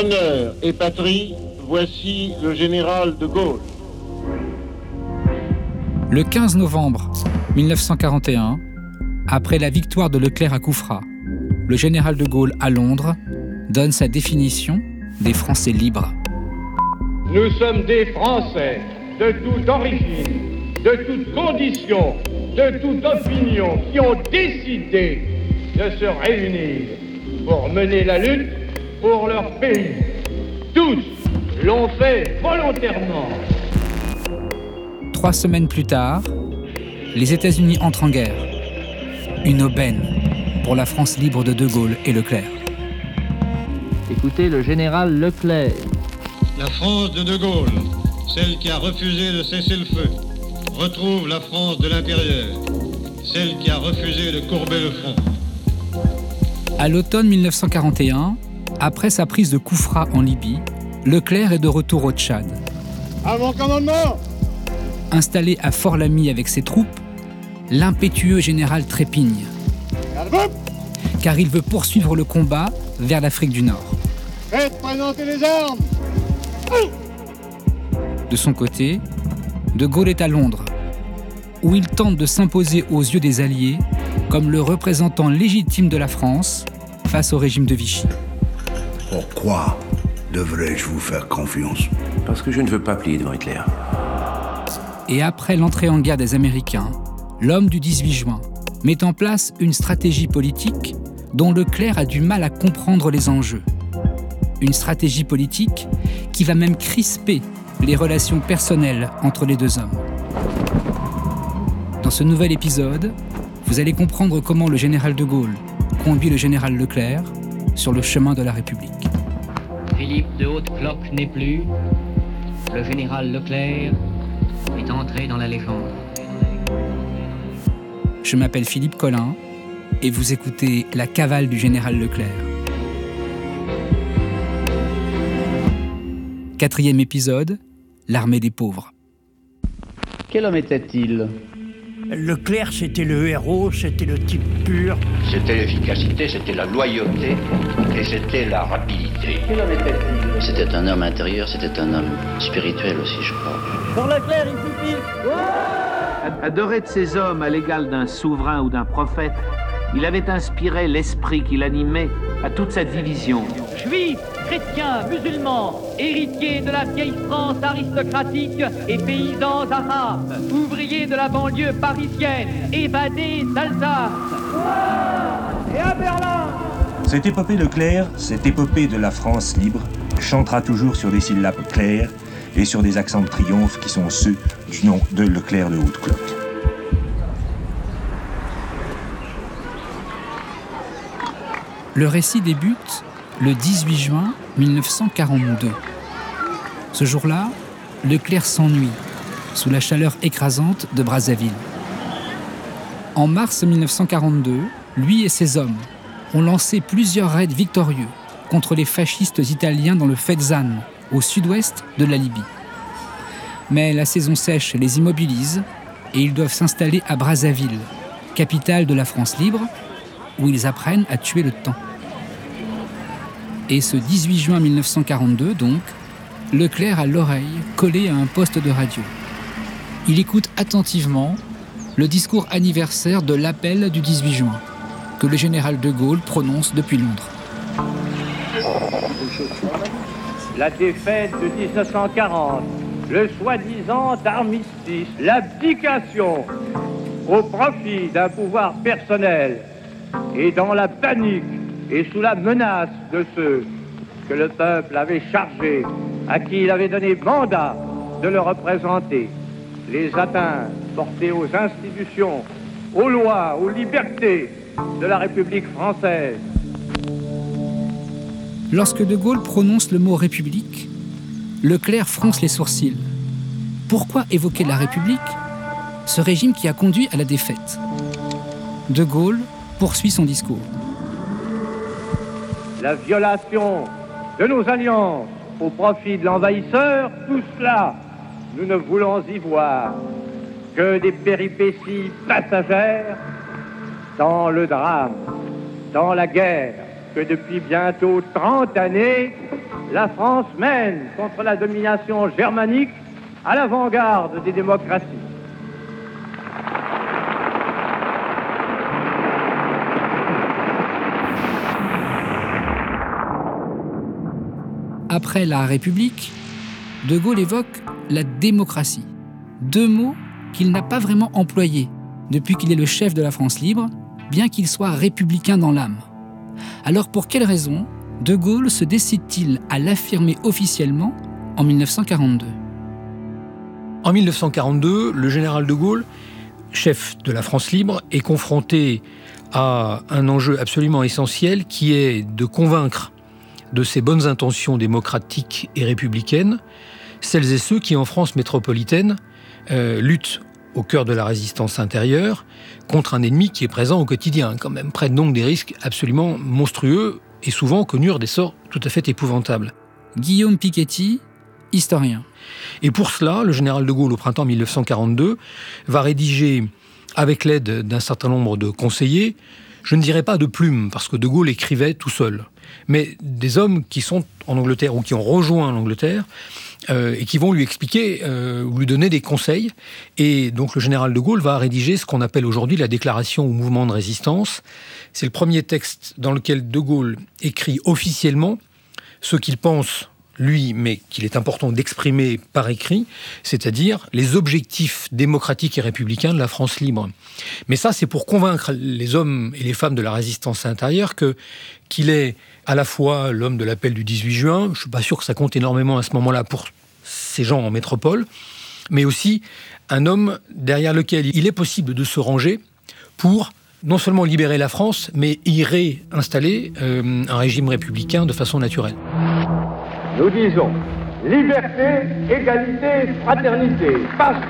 Honneur et patrie, voici le général de Gaulle. Le 15 novembre 1941, après la victoire de Leclerc à Koufra, le général de Gaulle à Londres donne sa définition des Français libres. Nous sommes des Français de toute origine, de toute condition, de toute opinion qui ont décidé de se réunir pour mener la lutte pour leur pays. Tous l'ont fait volontairement. 3 semaines plus tard, les États-Unis entrent en guerre. Une aubaine pour la France libre de Gaulle et Leclerc. Écoutez le général Leclerc. La France de Gaulle, celle qui a refusé de cesser le feu, retrouve la France de l'intérieur, celle qui a refusé de courber le front. À l'automne 1941, après sa prise de Koufra en Libye, Leclerc est de retour au Tchad. À mon commandement! Installé à Fort-Lamy avec ses troupes, l'impétueux général trépigne. Car il veut poursuivre le combat vers l'Afrique du Nord. Faites présenter les armes! De son côté, de Gaulle est à Londres, où il tente de s'imposer aux yeux des Alliés comme le représentant légitime de la France face au régime de Vichy. Pourquoi devrais-je vous faire confiance? Parce que je ne veux pas plier devant Hitler. Et après l'entrée en guerre des Américains, l'homme du 18 juin met en place une stratégie politique dont Leclerc a du mal à comprendre les enjeux. Une stratégie politique qui va même crisper les relations personnelles entre les deux hommes. Dans ce nouvel épisode, vous allez comprendre comment le général de Gaulle conduit le général Leclerc sur le chemin de la République. Philippe de Haute-Cloque n'est plus. Le général Leclerc est entré dans la légende. Je m'appelle Philippe Collin et vous écoutez La cavale du général Leclerc. 4e épisode, l'armée des pauvres. Quel homme était-il? Leclerc, c'était le héros, c'était le type pur. C'était l'efficacité, c'était la loyauté et c'était la rapidité. Quel homme était-il? C'était un homme intérieur, c'était un homme spirituel aussi, je crois. Pour Leclerc, il suffit. Adoré de ces hommes à l'égal d'un souverain ou d'un prophète, il avait inspiré l'esprit qui l'animait à toute sa division. Juifs, chrétiens, musulmans, héritiers de la vieille France aristocratique et paysans arabes, ouvriers de la banlieue parisienne, évadés d'Alsace. Et à Berlin! Cette épopée Leclerc, cette épopée de la France libre, chantera toujours sur des syllabes claires et sur des accents de triomphe qui sont ceux du nom de Leclerc de Haute-Cloque. Le récit débute le 18 juin 1942. Ce jour-là, Leclerc s'ennuie sous la chaleur écrasante de Brazzaville. En mars 1942, lui et ses hommes ont lancé plusieurs raids victorieux contre les fascistes italiens dans le Fezzan, au sud-ouest de la Libye. Mais la saison sèche les immobilise et ils doivent s'installer à Brazzaville, capitale de la France libre, où ils apprennent à tuer le temps. Et ce 18 juin 1942, donc, Leclerc a l'oreille collée à un poste de radio. Il écoute attentivement le discours anniversaire de l'appel du 18 juin, que le général de Gaulle prononce depuis Londres. La défaite de 1940, le soi-disant armistice, l'abdication au profit d'un pouvoir personnel et dans la panique et sous la menace de ceux que le peuple avait chargés, à qui il avait donné mandat de le représenter, les atteintes portées aux institutions, aux lois, aux libertés de la République française. Lorsque de Gaulle prononce le mot « République », Leclerc fronce les sourcils. Pourquoi évoquer la République, ce régime qui a conduit à la défaite? De Gaulle poursuit son discours. La violation de nos alliances au profit de l'envahisseur, tout cela, nous ne voulons y voir que des péripéties passagères dans le drame, dans la guerre que depuis bientôt 30 années la France mène contre la domination germanique à l'avant-garde des démocraties. Après la République, De Gaulle évoque la démocratie. Deux mots qu'il n'a pas vraiment employés depuis qu'il est le chef de la France libre, bien qu'il soit républicain dans l'âme. Alors pour quelle raison De Gaulle se décide-t-il à l'affirmer officiellement en 1942 ? En 1942, le général de Gaulle, chef de la France libre, est confronté à un enjeu absolument essentiel qui est de convaincre de ses bonnes intentions démocratiques et républicaines celles et ceux qui, en France métropolitaine, luttent au cœur de la résistance intérieure contre un ennemi qui est présent au quotidien, quand même, prennent donc des risques absolument monstrueux et souvent connurent des sorts tout à fait épouvantables. Guillaume Piketty, historien. Et pour cela, le général de Gaulle, au printemps 1942, va rédiger, avec l'aide d'un certain nombre de conseillers, je ne dirais pas de plumes, parce que de Gaulle écrivait tout seul, mais des hommes qui sont en Angleterre ou qui ont rejoint l'Angleterre et qui vont lui expliquer ou lui donner des conseils. Et donc le général de Gaulle va rédiger ce qu'on appelle aujourd'hui la déclaration au mouvement de résistance. C'est le premier texte dans lequel de Gaulle écrit officiellement ce qu'il pense, lui, mais qu'il est important d'exprimer par écrit, c'est-à-dire les objectifs démocratiques et républicains de la France libre. Mais ça, c'est pour convaincre les hommes et les femmes de la résistance intérieure qu'il est à la fois l'homme de l'appel du 18 juin, je ne suis pas sûr que ça compte énormément à ce moment-là pour ces gens en métropole, mais aussi un homme derrière lequel il est possible de se ranger pour non seulement libérer la France, mais y réinstaller un régime républicain de façon naturelle. Nous disons liberté, égalité, fraternité, parce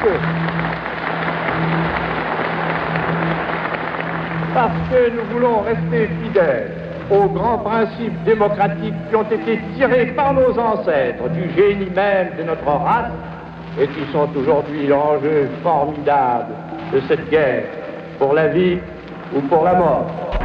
que nous voulons rester fidèles aux grands principes démocratiques qui ont été tirés par nos ancêtres du génie même de notre race et qui sont aujourd'hui l'enjeu formidable de cette guerre, pour la vie ou pour la mort.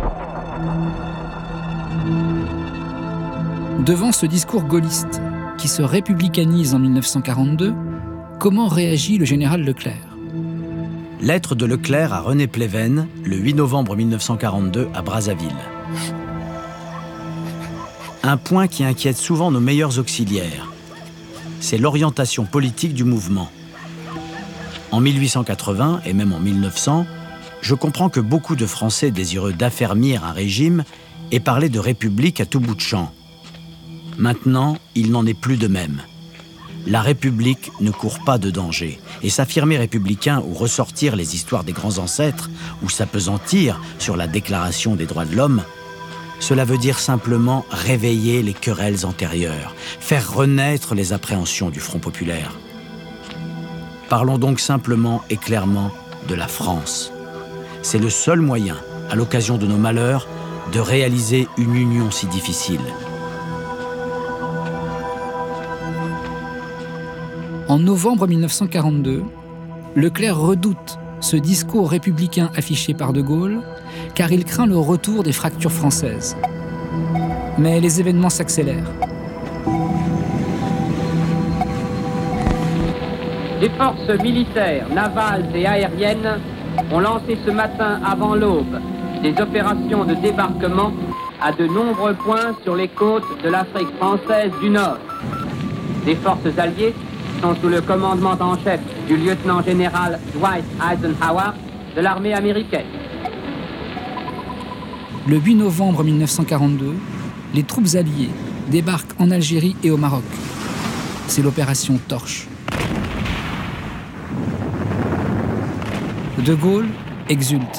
Devant ce discours gaulliste qui se républicanise en 1942, comment réagit le général Leclerc ? Lettre de Leclerc à René Pleven, le 8 novembre 1942 à Brazzaville. Un point qui inquiète souvent nos meilleurs auxiliaires, c'est l'orientation politique du mouvement. En 1880 et même en 1900, je comprends que beaucoup de Français désireux d'affermir un régime aient parlé de république à tout bout de champ. Maintenant, il n'en est plus de même. La République ne court pas de danger. Et s'affirmer républicain ou ressortir les histoires des grands ancêtres ou s'appesantir sur la Déclaration des droits de l'homme, cela veut dire simplement réveiller les querelles antérieures, faire renaître les appréhensions du Front populaire. Parlons donc simplement et clairement de la France. C'est le seul moyen, à l'occasion de nos malheurs, de réaliser une union si difficile. En novembre 1942, Leclerc redoute ce discours républicain affiché par de Gaulle, car il craint le retour des fractures françaises. Mais les événements s'accélèrent. Les forces militaires, navales et aériennes ont lancé ce matin avant l'aube des opérations de débarquement à de nombreux points sur les côtes de l'Afrique française du Nord. Les forces alliées sont sous le commandement en chef du lieutenant-général Dwight Eisenhower de l'armée américaine. Le 8 novembre 1942, les troupes alliées débarquent en Algérie et au Maroc. C'est l'opération Torche. De Gaulle exulte.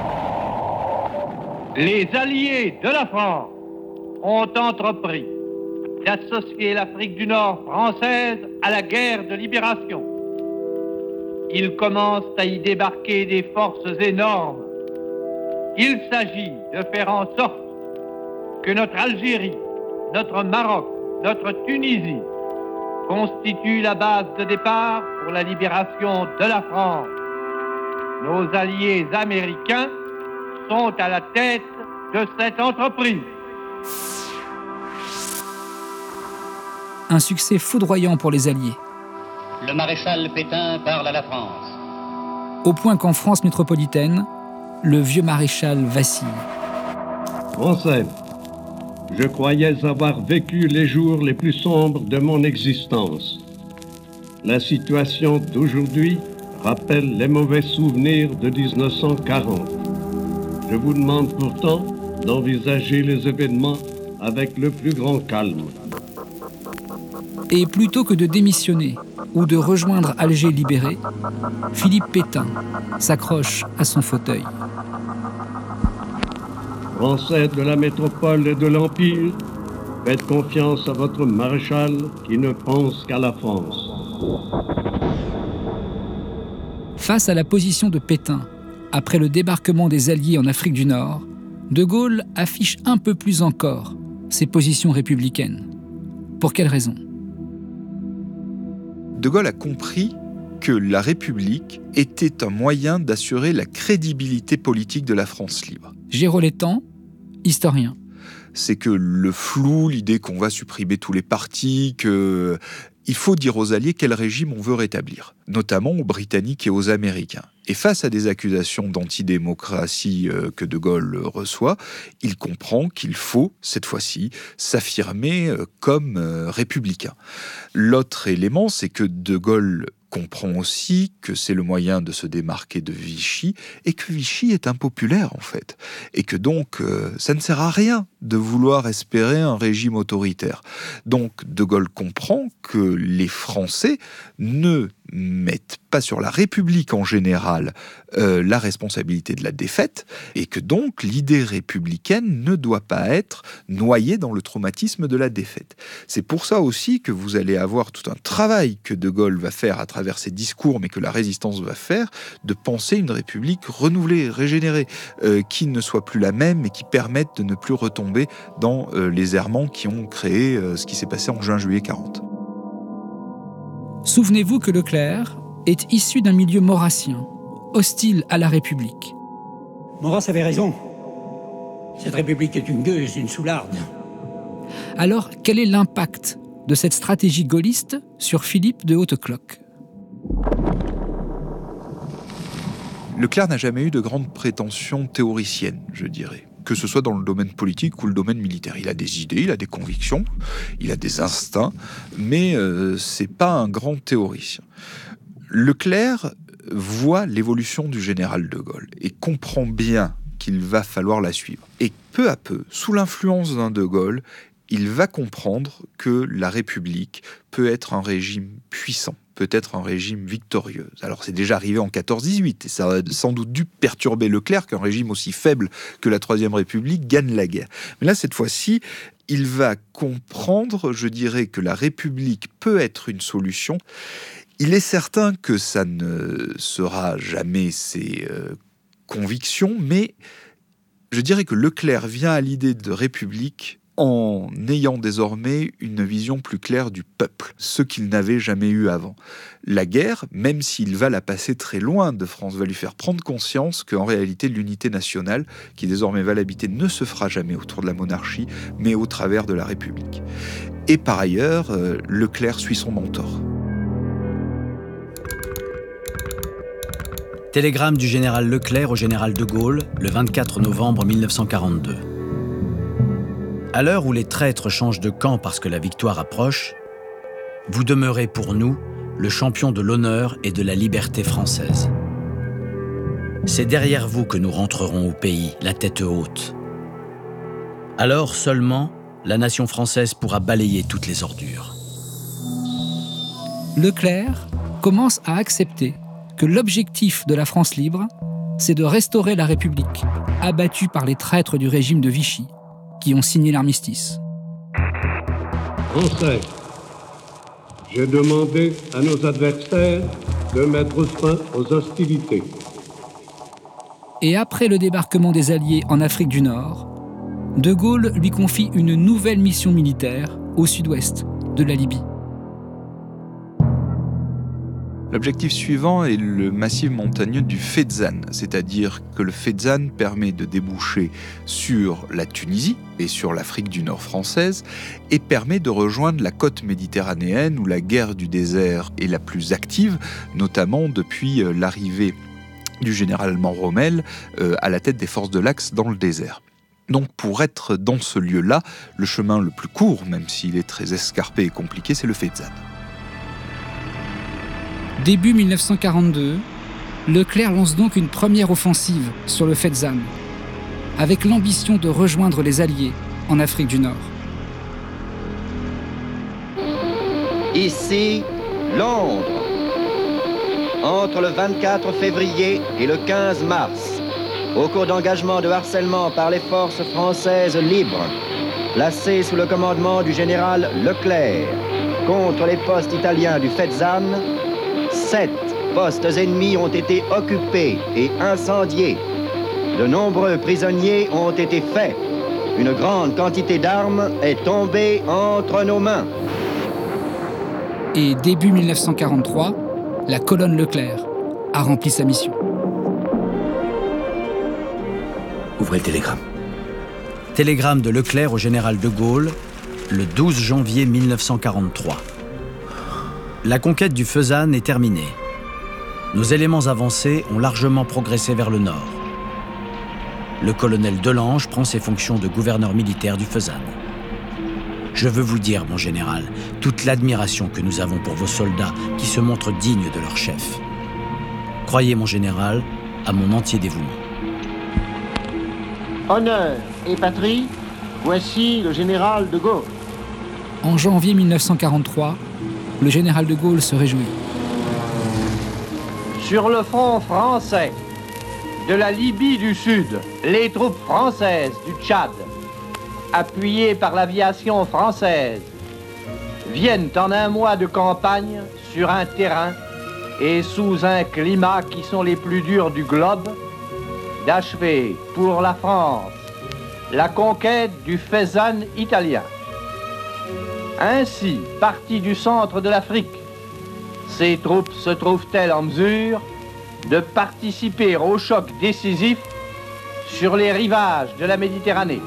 Les alliés de la France ont entrepris d'associer l'Afrique du Nord française à la guerre de libération. Ils commencent à y débarquer des forces énormes. Il s'agit de faire en sorte que notre Algérie, notre Maroc, notre Tunisie constituent la base de départ pour la libération de la France. Nos alliés américains sont à la tête de cette entreprise. Un succès foudroyant pour les Alliés. Le maréchal Pétain parle à la France. Au point qu'en France métropolitaine, le vieux maréchal vacille. Français, je croyais avoir vécu les jours les plus sombres de mon existence. La situation d'aujourd'hui rappelle les mauvais souvenirs de 1940. Je vous demande pourtant d'envisager les événements avec le plus grand calme. Et plutôt que de démissionner ou de rejoindre Alger libéré, Philippe Pétain s'accroche à son fauteuil. Français de la métropole et de l'Empire, faites confiance à votre maréchal qui ne pense qu'à la France. Face à la position de Pétain, après le débarquement des Alliés en Afrique du Nord, De Gaulle affiche un peu plus encore ses positions républicaines. Pour quelle raison ? De Gaulle a compris que la République était un moyen d'assurer la crédibilité politique de la France libre. Géraud Létang, historien. C'est que le flou, l'idée qu'on va supprimer tous les partis, il faut dire aux Alliés quel régime on veut rétablir, notamment aux Britanniques et aux Américains. Et face à des accusations d'antidémocratie que De Gaulle reçoit, il comprend qu'il faut, cette fois-ci, s'affirmer comme républicain. L'autre élément, c'est que De Gaulle comprend aussi que c'est le moyen de se démarquer de Vichy et que Vichy est impopulaire en fait. Et que donc ça ne sert à rien de vouloir espérer un régime autoritaire. Donc De Gaulle comprend que les Français ne mettent pas sur la République en général la responsabilité de la défaite et que donc l'idée républicaine ne doit pas être noyée dans le traumatisme de la défaite. C'est pour ça aussi que vous allez avoir tout un travail que De Gaulle va faire à travers ses discours, mais que la résistance va faire, de penser une République renouvelée, régénérée, qui ne soit plus la même et qui permette de ne plus retomber dans les errements qui ont créé ce qui s'est passé en juin-juillet 40. Souvenez-vous que Leclerc est issu d'un milieu maurassien, hostile à la République. Maurras avait raison. Cette République est une gueuse, une soularde. Alors, quel est l'impact de cette stratégie gaulliste sur Philippe de Hautecloque ? Leclerc n'a jamais eu de grandes prétentions théoriciennes, je dirais, que ce soit dans le domaine politique ou le domaine militaire. Il a des idées, il a des convictions, il a des instincts, mais c'est pas un grand théoricien. Leclerc voit l'évolution du général de Gaulle et comprend bien qu'il va falloir la suivre. Et peu à peu, sous l'influence d'un de Gaulle, il va comprendre que la République peut être un régime puissant, peut être un régime victorieux. Alors c'est déjà arrivé en 14-18, et ça a sans doute dû perturber Leclerc qu'un régime aussi faible que la Troisième République gagne la guerre. Mais là, cette fois-ci, il va comprendre, je dirais, que la République peut être une solution. Il est certain que ça ne sera jamais ses convictions, mais je dirais que Leclerc vient à l'idée de République en ayant désormais une vision plus claire du peuple, ce qu'il n'avait jamais eu avant. La guerre, même s'il va la passer très loin de France, va lui faire prendre conscience qu'en réalité l'unité nationale, qui désormais va l'habiter, ne se fera jamais autour de la monarchie, mais au travers de la République. Et par ailleurs, Leclerc suit son mentor. Télégramme du général Leclerc au général de Gaulle, le 24 novembre 1942. À l'heure où les traîtres changent de camp parce que la victoire approche, vous demeurez pour nous le champion de l'honneur et de la liberté française. C'est derrière vous que nous rentrerons au pays, la tête haute. Alors seulement, la nation française pourra balayer toutes les ordures. Leclerc commence à accepter que l'objectif de la France libre, c'est de restaurer la République, abattue par les traîtres du régime de Vichy, qui ont signé l'armistice. Français, j'ai demandé à nos adversaires de mettre fin aux hostilités. Et après le débarquement des Alliés en Afrique du Nord, De Gaulle lui confie une nouvelle mission militaire au sud-ouest de la Libye. L'objectif suivant est le massif montagneux du Fezzan, c'est-à-dire que le Fezzan permet de déboucher sur la Tunisie et sur l'Afrique du Nord française et permet de rejoindre la côte méditerranéenne où la guerre du désert est la plus active, notamment depuis l'arrivée du général allemand Rommel à la tête des forces de l'Axe dans le désert. Donc pour être dans ce lieu-là, le chemin le plus court, même s'il est très escarpé et compliqué, c'est le Fezzan. Début 1942, Leclerc lance donc une première offensive sur le Fezzan, avec l'ambition de rejoindre les Alliés en Afrique du Nord. Ici, Londres. Entre le 24 février et le 15 mars, au cours d'engagement de harcèlement par les forces françaises libres, placées sous le commandement du général Leclerc, contre les postes italiens du Fezzan, 7 postes ennemis ont été occupés et incendiés. De nombreux prisonniers ont été faits. Une grande quantité d'armes est tombée entre nos mains. Et début 1943, la colonne Leclerc a rempli sa mission. Ouvrez le télégramme. Télégramme de Leclerc au général de Gaulle, le 12 janvier 1943. La conquête du Fezzan est terminée. Nos éléments avancés ont largement progressé vers le nord. Le colonel Delange prend ses fonctions de gouverneur militaire du Fezzan. Je veux vous dire, mon général, toute l'admiration que nous avons pour vos soldats qui se montrent dignes de leur chef. Croyez, mon général, à mon entier dévouement. Honneur et patrie, voici le général de Gaulle. En janvier 1943, le général de Gaulle se réjouit. Sur le front français, de la Libye du Sud, les troupes françaises du Tchad, appuyées par l'aviation française, viennent en un mois de campagne sur un terrain et sous un climat qui sont les plus durs du globe, d'achever pour la France la conquête du Fezzan italien. Ainsi, parties du centre de l'Afrique, ces troupes se trouvent-elles en mesure de participer au choc décisif sur les rivages de la Méditerranée.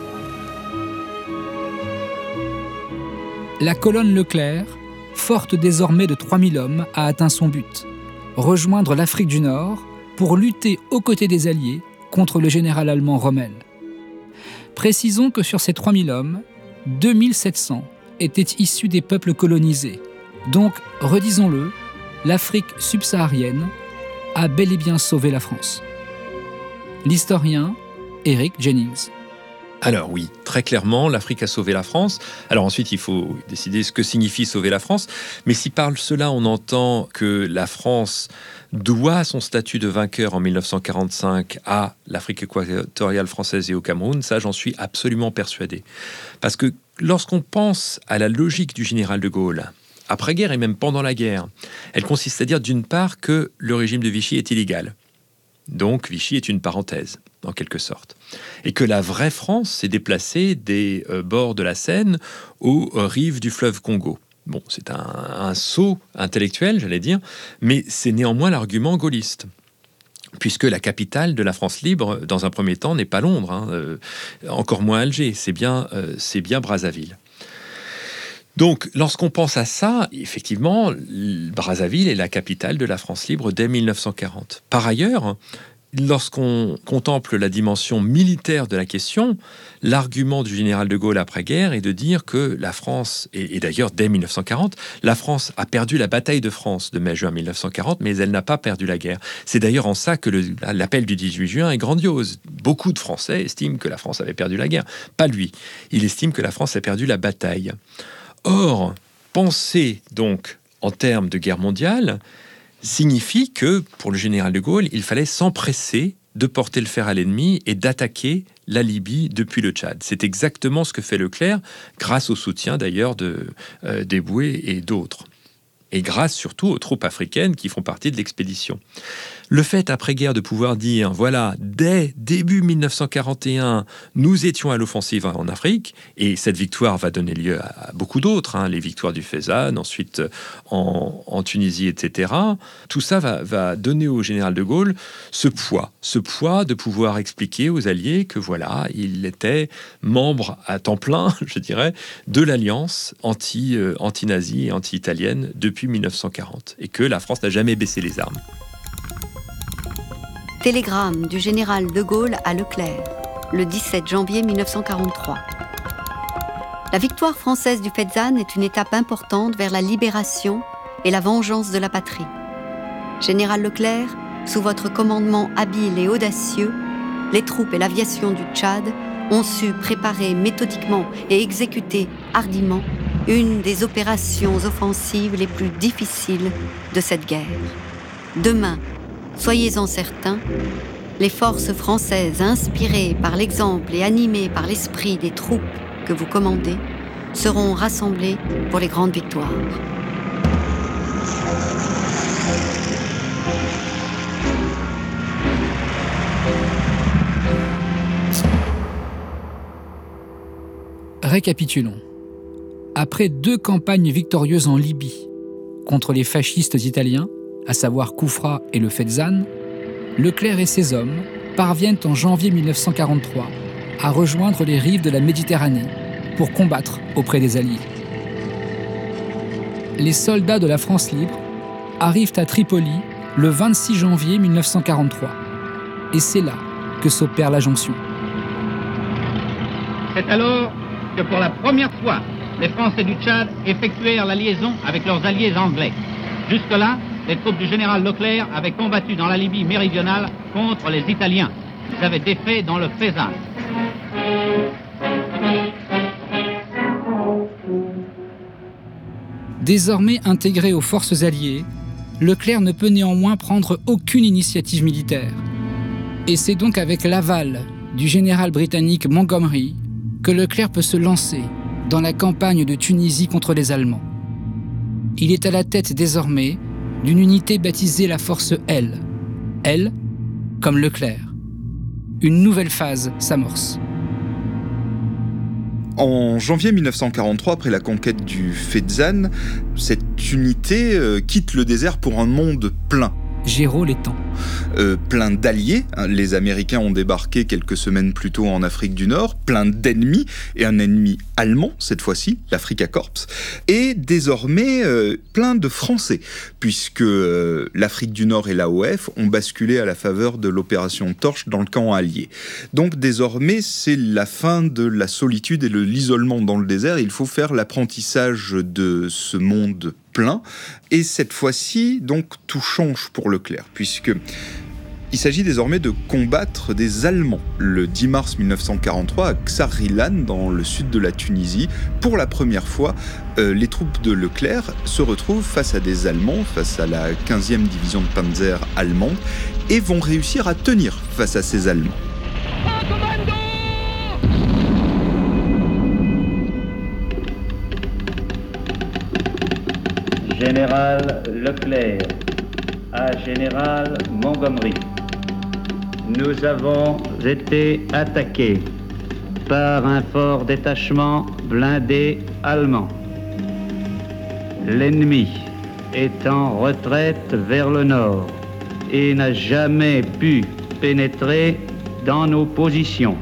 La colonne Leclerc, forte désormais de 3000 hommes, a atteint son but, rejoindre l'Afrique du Nord pour lutter aux côtés des Alliés contre le général allemand Rommel. Précisons que sur ces 3000 hommes, 2700 étaient issus des peuples colonisés. Donc, redisons-le, l'Afrique subsaharienne a bel et bien sauvé la France. L'historien Eric Jennings. Alors oui, très clairement, l'Afrique a sauvé la France. Alors ensuite, il faut décider ce que signifie sauver la France. Mais si par cela, on entend que la France doit son statut de vainqueur en 1945 à l'Afrique équatoriale française et au Cameroun, ça, j'en suis absolument persuadé. Parce que lorsqu'on pense à la logique du général de Gaulle, après-guerre et même pendant la guerre, elle consiste à dire d'une part que le régime de Vichy est illégal. Donc Vichy est une parenthèse, en quelque sorte. Et que la vraie France s'est déplacée des bords de la Seine aux rives du fleuve Congo. Bon, c'est un saut intellectuel, j'allais dire, mais c'est néanmoins l'argument gaulliste. Puisque la capitale de la France libre, dans un premier temps, n'est pas Londres, encore moins Alger, c'est bien Brazzaville. Donc, lorsqu'on pense à ça, effectivement, Brazzaville est la capitale de la France libre dès 1940. Par ailleurs, lorsqu'on contemple la dimension militaire de la question, l'argument du général de Gaulle après-guerre est de dire que la France, et d'ailleurs dès 1940, la France a perdu la bataille de France de mai-juin 1940, mais elle n'a pas perdu la guerre. C'est d'ailleurs en ça que l'appel du 18 juin est grandiose. Beaucoup de Français estiment que la France avait perdu la guerre. Pas lui. Il estime que la France a perdu la bataille. Or, penser donc en termes de guerre mondiale signifie que, pour le général de Gaulle, il fallait s'empresser de porter le fer à l'ennemi et d'attaquer la Libye depuis le Tchad. C'est exactement ce que fait Leclerc, grâce au soutien d'ailleurs d'Eboué et d'autres. Et grâce surtout aux troupes africaines qui font partie de l'expédition. Le fait après-guerre de pouvoir dire, voilà, dès début 1941, nous étions à l'offensive en Afrique, et cette victoire va donner lieu à beaucoup d'autres, les victoires du Fezzan, ensuite en Tunisie, etc. Tout ça va donner au général de Gaulle ce poids de pouvoir expliquer aux Alliés que voilà, il était membre à temps plein, je dirais, de l'alliance anti-nazie et anti-italienne depuis 1940, et que la France n'a jamais baissé les armes. Télégramme du général de Gaulle à Leclerc, le 17 janvier 1943. La victoire française du Fezzan est une étape importante vers la libération et la vengeance de la patrie. Général Leclerc, sous votre commandement habile et audacieux, les troupes et l'aviation du Tchad ont su préparer méthodiquement et exécuter hardiment une des opérations offensives les plus difficiles de cette guerre. Demain, soyez-en certains, les forces françaises inspirées par l'exemple et animées par l'esprit des troupes que vous commandez seront rassemblées pour les grandes victoires. Récapitulons. Après 2 campagnes victorieuses en Libye contre les fascistes italiens, à savoir Koufra et le Fezzan, Leclerc et ses hommes parviennent en janvier 1943 à rejoindre les rives de la Méditerranée pour combattre auprès des Alliés. Les soldats de la France libre arrivent à Tripoli le 26 janvier 1943. Et c'est là que s'opère la jonction. C'est alors que pour la première fois, les Français du Tchad effectuèrent la liaison avec leurs alliés anglais. Jusque-là, les troupes du général Leclerc avaient combattu dans la Libye méridionale contre les Italiens. Ils avaient défait dans le Fezzan. Désormais intégré aux forces alliées, Leclerc ne peut néanmoins prendre aucune initiative militaire. Et c'est donc avec l'aval du général britannique Montgomery que Leclerc peut se lancer dans la campagne de Tunisie contre les Allemands. Il est à la tête désormais d'une unité baptisée la Force L. L comme Leclerc. Une nouvelle phase s'amorce. En janvier 1943, après la conquête du Fezzan, cette unité quitte le désert pour un monde plein. Géraud l'étang. Plein d'alliés, les Américains ont débarqué quelques semaines plus tôt en Afrique du Nord, plein d'ennemis, et un ennemi allemand, cette fois-ci, l'Afrika Korps, et désormais plein de Français, puisque l'Afrique du Nord et l'AOF ont basculé à la faveur de l'opération Torche dans le camp allié. Donc désormais, c'est la fin de la solitude et de l'isolement dans le désert, il faut faire l'apprentissage de ce monde plein, et cette fois-ci, donc, tout change pour Leclerc, puisque il s'agit désormais de combattre des Allemands. Le 10 mars 1943, à Ksar-Rilan, dans le sud de la Tunisie, pour la première fois, les troupes de Leclerc se retrouvent face à des Allemands, face à la 15e division de Panzer allemande, et vont réussir à tenir face à ces Allemands. Général Leclerc à Général Montgomery. Nous avons été attaqués par un fort détachement blindé allemand. L'ennemi est en retraite vers le nord et n'a jamais pu pénétrer dans nos positions.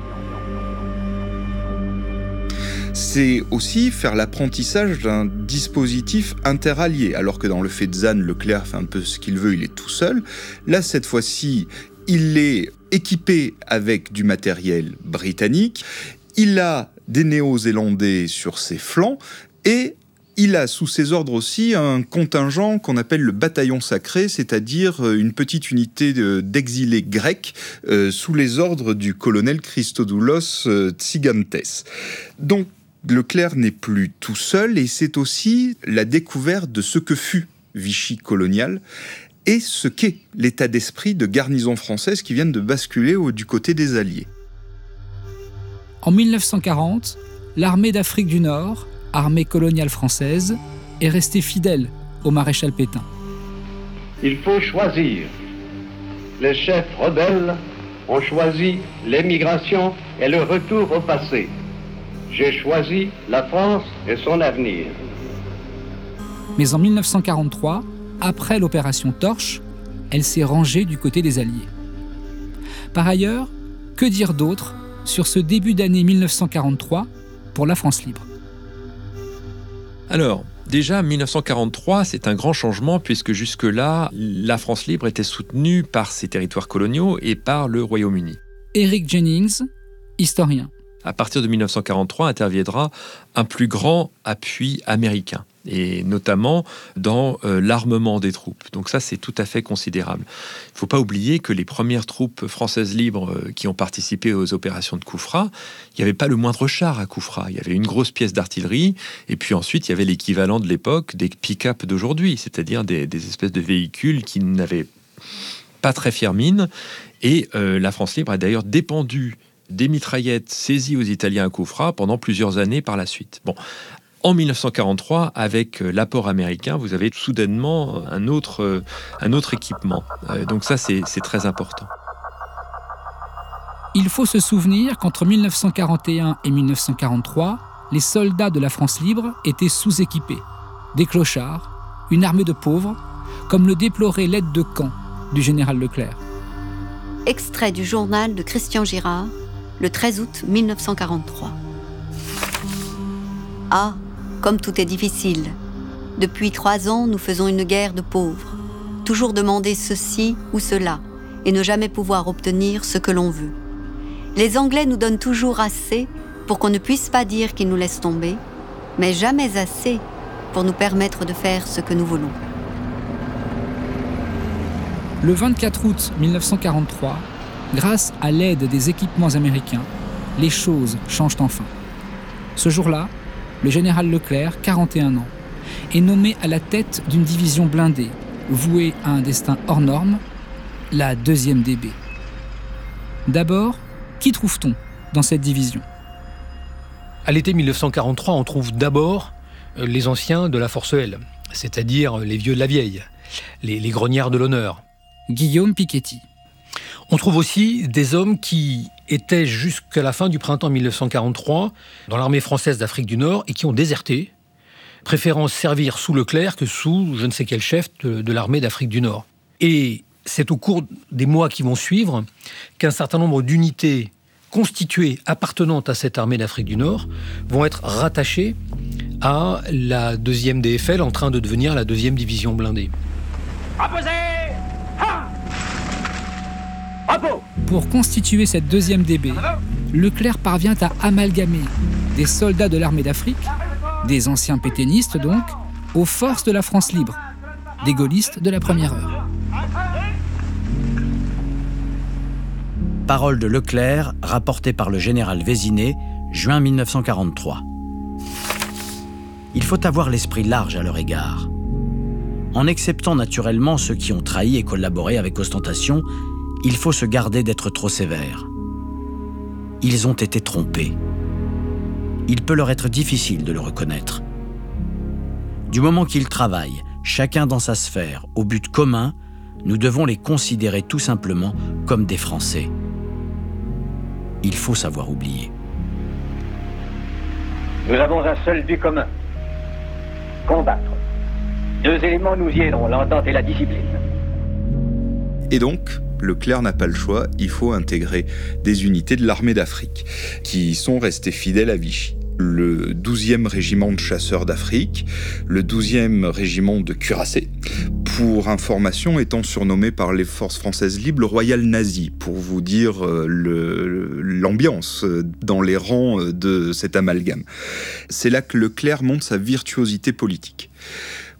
C'est aussi faire l'apprentissage d'un dispositif interallié, alors que dans le Fezzan, Leclerc fait un peu ce qu'il veut, il est tout seul. Là, cette fois-ci, il est équipé avec du matériel britannique, il a des Néo-Zélandais sur ses flancs, et il a sous ses ordres aussi un contingent qu'on appelle le bataillon sacré, c'est-à-dire une petite unité d'exilés grecs sous les ordres du colonel Christodoulos Tsigantes. Donc, Leclerc n'est plus tout seul, et c'est aussi la découverte de ce que fut Vichy colonial et ce qu'est l'état d'esprit de garnisons françaises qui viennent de basculer du côté des Alliés. En 1940, l'armée d'Afrique du Nord, armée coloniale française, est restée fidèle au maréchal Pétain. Il faut choisir les chefs rebelles ont choisi l'émigration et le retour au passé. J'ai choisi la France et son avenir. Mais en 1943, après l'opération Torche, elle s'est rangée du côté des Alliés. Par ailleurs, que dire d'autre sur ce début d'année 1943 pour la France libre ? Alors, déjà, 1943, c'est un grand changement puisque jusque-là, la France libre était soutenue par ses territoires coloniaux et par le Royaume-Uni. Eric Jennings, historien. À partir de 1943, interviendra un plus grand appui américain, et notamment dans l'armement des troupes. Donc ça, c'est tout à fait considérable. Il ne faut pas oublier que les premières troupes françaises libres qui ont participé aux opérations de Koufra, il n'y avait pas le moindre char à Koufra. Il y avait une grosse pièce d'artillerie, et puis ensuite, il y avait l'équivalent de l'époque des pick-up d'aujourd'hui, c'est-à-dire des espèces de véhicules qui n'avaient pas très fière mine. Et la France libre a d'ailleurs dépendu des mitraillettes saisies aux Italiens à Koufra pendant plusieurs années par la suite. Bon. En 1943, avec l'apport américain, vous avez soudainement un autre équipement. Donc ça, c'est très important. Il faut se souvenir qu'entre 1941 et 1943, les soldats de la France libre étaient sous-équipés. Des clochards, une armée de pauvres, comme le déplorait l'aide de camp du général Leclerc. Extrait du journal de Christian Girard, le 13 août 1943. Ah, comme tout est difficile. Depuis 3 ans, nous faisons une guerre de pauvres. Toujours demander ceci ou cela, et ne jamais pouvoir obtenir ce que l'on veut. Les Anglais nous donnent toujours assez pour qu'on ne puisse pas dire qu'ils nous laissent tomber, mais jamais assez pour nous permettre de faire ce que nous voulons. Le 24 août 1943, grâce à l'aide des équipements américains, les choses changent enfin. Ce jour-là, le général Leclerc, 41 ans, est nommé à la tête d'une division blindée, vouée à un destin hors norme, la 2e DB. D'abord, qui trouve-t-on dans cette division ? À l'été 1943, on trouve d'abord les anciens de la Force L, c'est-à-dire les vieux de la vieille, les grognards de l'honneur. Guillaume Piketty. On trouve aussi des hommes qui étaient jusqu'à la fin du printemps 1943 dans l'armée française d'Afrique du Nord et qui ont déserté, préférant servir sous Leclerc que sous je ne sais quel chef de l'armée d'Afrique du Nord. Et c'est au cours des mois qui vont suivre qu'un certain nombre d'unités constituées appartenant à cette armée d'Afrique du Nord vont être rattachées à la 2e DFL en train de devenir la 2e division blindée. Opposé! Pour constituer cette 2e DB, Leclerc parvient à amalgamer des soldats de l'armée d'Afrique, des anciens pétainistes donc, aux forces de la France libre, des gaullistes de la première heure. Parole de Leclerc, rapportée par le général Vézinet, juin 1943. Il faut avoir l'esprit large à leur égard. En acceptant naturellement ceux qui ont trahi et collaboré avec ostentation, il faut se garder d'être trop sévère. Ils ont été trompés. Il peut leur être difficile de le reconnaître. Du moment qu'ils travaillent, chacun dans sa sphère, au but commun, nous devons les considérer tout simplement comme des Français. Il faut savoir oublier. Nous avons un seul but commun. Combattre. 2 éléments nous y aideront, l'entente et la discipline. Et donc, Leclerc n'a pas le choix, il faut intégrer des unités de l'armée d'Afrique qui sont restées fidèles à Vichy. Le 12e régiment de chasseurs d'Afrique, le 12e régiment de cuirassés, pour information étant surnommé par les forces françaises libres le Royal Nazi, pour vous dire l'ambiance dans les rangs de cet amalgame. C'est là que Leclerc montre sa virtuosité politique. Pourquoi ?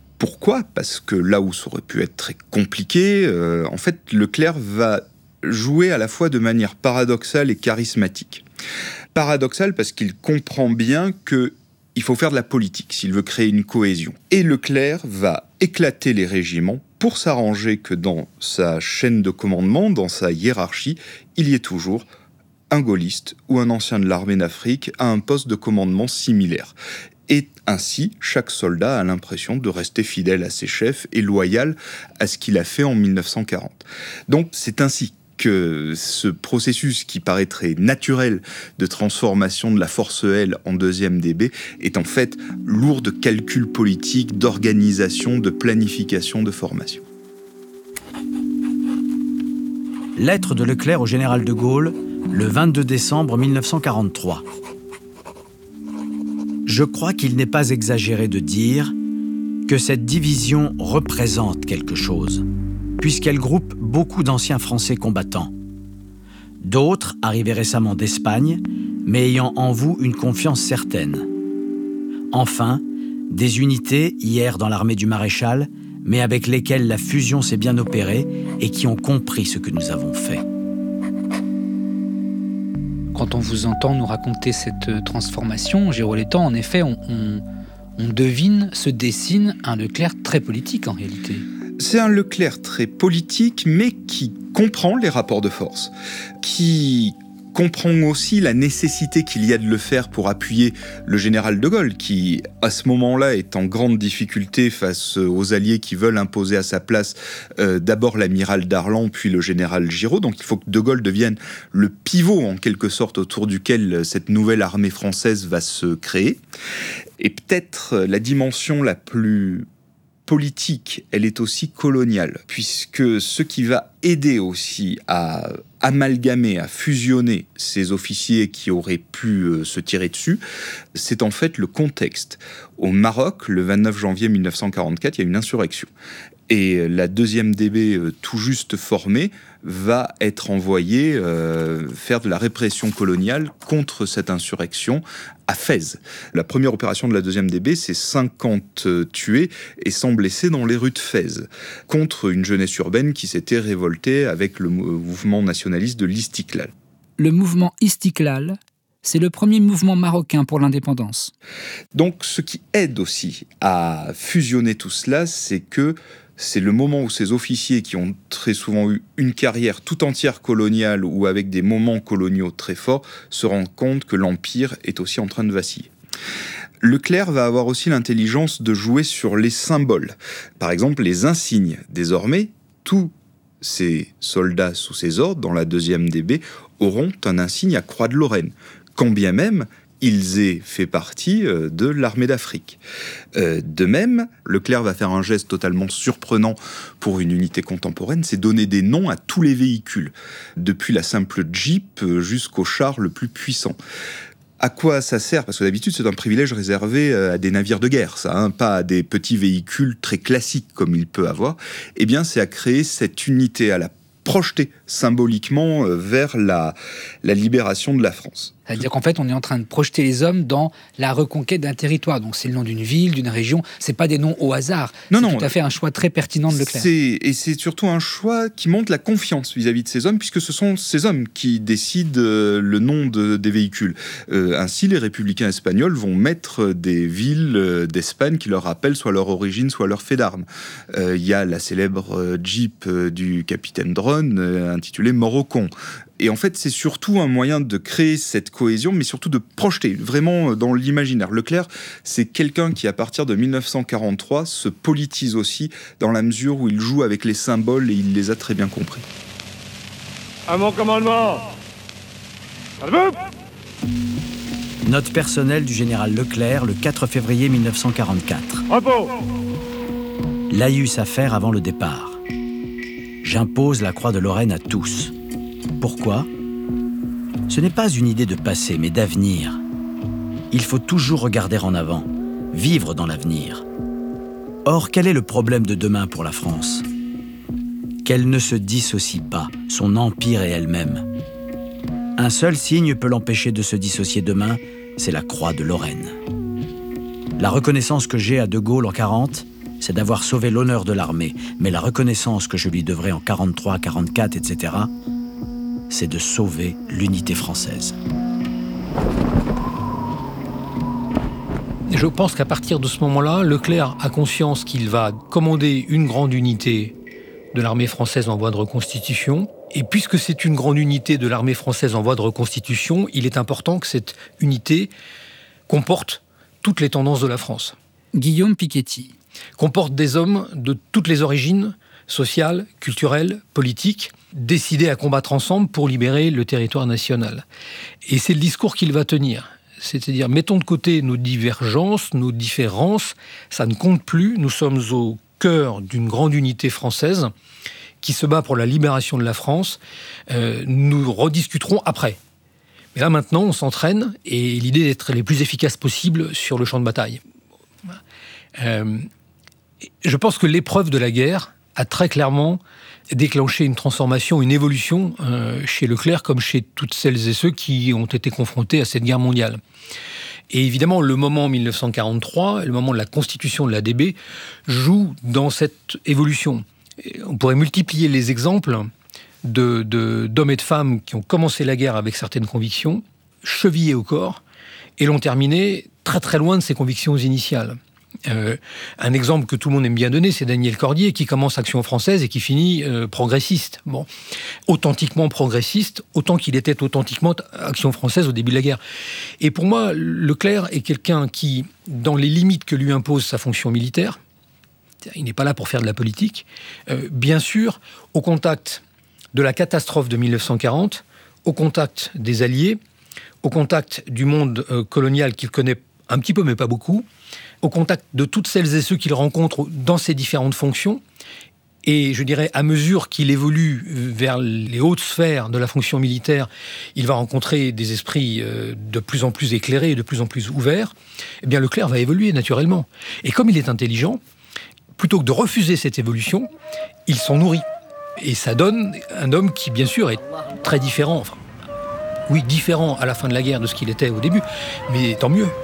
Parce que là où ça aurait pu être très compliqué, en fait, Leclerc va jouer à la fois de manière paradoxale et charismatique. Paradoxale parce qu'il comprend bien qu'il faut faire de la politique s'il veut créer une cohésion. Et Leclerc va éclater les régiments pour s'arranger que dans sa chaîne de commandement, dans sa hiérarchie, il y ait toujours un gaulliste ou un ancien de l'armée d'Afrique à un poste de commandement similaire. Et ainsi, chaque soldat a l'impression de rester fidèle à ses chefs et loyal à ce qu'il a fait en 1940. Donc c'est ainsi que ce processus qui paraît très naturel de transformation de la force L en 2e DB est en fait lourd de calculs politiques, d'organisation, de planification, de formation. Lettre de Leclerc au général de Gaulle, le 22 décembre 1943. Je crois qu'il n'est pas exagéré de dire que cette division représente quelque chose, puisqu'elle groupe beaucoup d'anciens Français combattants. D'autres, arrivés récemment d'Espagne, mais ayant en vous une confiance certaine. Enfin, des unités, hier dans l'armée du maréchal, mais avec lesquelles la fusion s'est bien opérée et qui ont compris ce que nous avons fait. Quand on vous entend nous raconter cette transformation, Géraud Létang, en effet, on devine, se dessine un Leclerc très politique en réalité. C'est un Leclerc très politique, mais qui comprend les rapports de force, qui comprend aussi la nécessité qu'il y a de le faire pour appuyer le général de Gaulle, qui, à ce moment-là, est en grande difficulté face aux alliés qui veulent imposer à sa place d'abord l'amiral Darlan, puis le général Giraud. Donc il faut que de Gaulle devienne le pivot, en quelque sorte, autour duquel cette nouvelle armée française va se créer. Et peut-être la dimension la plus politique, elle est aussi coloniale, puisque ce qui va aider aussi à amalgamer, à fusionner ces officiers qui auraient pu se tirer dessus, c'est en fait le contexte. Au Maroc, le 29 janvier 1944, il y a une insurrection. Et la 2e DB, tout juste formée, va être envoyée faire de la répression coloniale contre cette insurrection à Fès. La première opération de la 2e DB, c'est 50 tués et 100 blessés dans les rues de Fès, contre une jeunesse urbaine qui s'était révoltée avec le mouvement nationaliste de l'Istiklal. Le mouvement Istiklal, c'est le premier mouvement marocain pour l'indépendance. Donc ce qui aide aussi à fusionner tout cela, c'est que c'est le moment où ces officiers qui ont très souvent eu une carrière tout entière coloniale ou avec des moments coloniaux très forts se rendent compte que l'Empire est aussi en train de vaciller. Leclerc va avoir aussi l'intelligence de jouer sur les symboles. Par exemple, les insignes. Désormais, tous ces soldats sous ses ordres, dans la 2e DB, auront un insigne à Croix de Lorraine, quand bien même ils aient fait partie de l'armée d'Afrique. De même, Leclerc va faire un geste totalement surprenant pour une unité contemporaine, c'est donner des noms à tous les véhicules, depuis la simple Jeep jusqu'au char le plus puissant. À quoi ça sert ? Parce que d'habitude, c'est un privilège réservé à des navires de guerre, ça, pas à des petits véhicules très classiques comme il peut avoir. Eh bien, c'est à créer cette unité, à la projeter symboliquement vers la libération de la France. C'est-à-dire qu'en fait, on est en train de projeter les hommes dans la reconquête d'un territoire. Donc c'est le nom d'une ville, d'une région. C'est pas des noms au hasard. C'est tout à fait un choix très pertinent de Leclerc. Et c'est surtout un choix qui montre la confiance vis-à-vis de ces hommes, puisque ce sont ces hommes qui décident le nom des véhicules. Ainsi, les républicains espagnols vont mettre des villes d'Espagne qui leur rappellent soit leur origine, soit leur fait d'armes. Il y a la célèbre Jeep du capitaine Drone, intitulée Morocon. Et en fait, c'est surtout un moyen de créer cette cohésion, mais surtout de projeter vraiment dans l'imaginaire. Leclerc, c'est quelqu'un qui, à partir de 1943, se politise aussi dans la mesure où il joue avec les symboles et il les a très bien compris. À mon commandement. Note personnelle du général Leclerc, le 4 février 1944. Repos. Laïus à faire avant le départ. J'impose la croix de Lorraine à tous. Pourquoi ? Ce n'est pas une idée de passé, mais d'avenir. Il faut toujours regarder en avant, vivre dans l'avenir. Or, quel est le problème de demain pour la France ? Qu'elle ne se dissocie pas, son empire et elle-même. Un seul signe peut l'empêcher de se dissocier demain, c'est la croix de Lorraine. La reconnaissance que j'ai à De Gaulle en 40, c'est d'avoir sauvé l'honneur de l'armée. Mais la reconnaissance que je lui devrais en 43, 44, etc., c'est de sauver l'unité française. Je pense qu'à partir de ce moment-là, Leclerc a conscience qu'il va commander une grande unité de l'armée française en voie de reconstitution. Et puisque c'est une grande unité de l'armée française en voie de reconstitution, il est important que cette unité comporte toutes les tendances de la France. Guillaume Piketty. Comporte des hommes de toutes les origines, sociales, culturelles, politiques, décidés à combattre ensemble pour libérer le territoire national. Et c'est le discours qu'il va tenir. C'est-à-dire, mettons de côté nos divergences, nos différences, ça ne compte plus, nous sommes au cœur d'une grande unité française qui se bat pour la libération de la France. Nous rediscuterons après. Mais là, maintenant, on s'entraîne et l'idée d'être les plus efficaces possible sur le champ de bataille. Je pense que l'épreuve de la guerre a très clairement déclenché une transformation, une évolution chez Leclerc comme chez toutes celles et ceux qui ont été confrontés à cette guerre mondiale. Et évidemment, le moment 1943, le moment de la constitution de l'ADB, joue dans cette évolution. On pourrait multiplier les exemples d'hommes et de femmes qui ont commencé la guerre avec certaines convictions, chevillés au corps, et l'ont terminé très très loin de ces convictions initiales. Un exemple que tout le monde aime bien donner, c'est Daniel Cordier, qui commence Action française et qui finit progressiste. Bon, authentiquement progressiste, autant qu'il était authentiquement Action française au début de la guerre. Et pour moi, Leclerc est quelqu'un qui, dans les limites que lui impose sa fonction militaire, il n'est pas là pour faire de la politique, bien sûr, au contact de la catastrophe de 1940, au contact des Alliés, au contact du monde colonial qu'il connaît un petit peu mais pas beaucoup, au contact de toutes celles et ceux qu'il rencontre dans ses différentes fonctions. Et je dirais, à mesure qu'il évolue vers les hautes sphères de la fonction militaire, il va rencontrer des esprits de plus en plus éclairés et de plus en plus ouverts. Eh bien, Leclerc va évoluer naturellement. Et comme il est intelligent, plutôt que de refuser cette évolution, il s'en nourrit. Et ça donne un homme qui, bien sûr, est très différent. Enfin, oui, différent à la fin de la guerre de ce qu'il était au début, mais tant mieux.